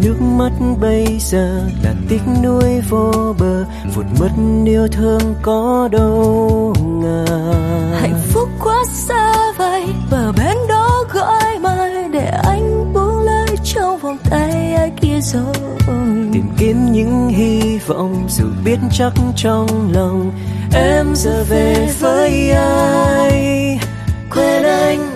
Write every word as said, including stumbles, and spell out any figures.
nước mắt bây giờ là tiếc nuối vô bờ, vụt mất yêu thương có đâu ngờ. Hạnh phúc quá xa vời, bờ bên đó gọi mời để anh buông lơi trong vòng tay ai kia rồi. Tìm kiếm những hy vọng dù biết chắc trong lòng em giờ về với ai. Quên anh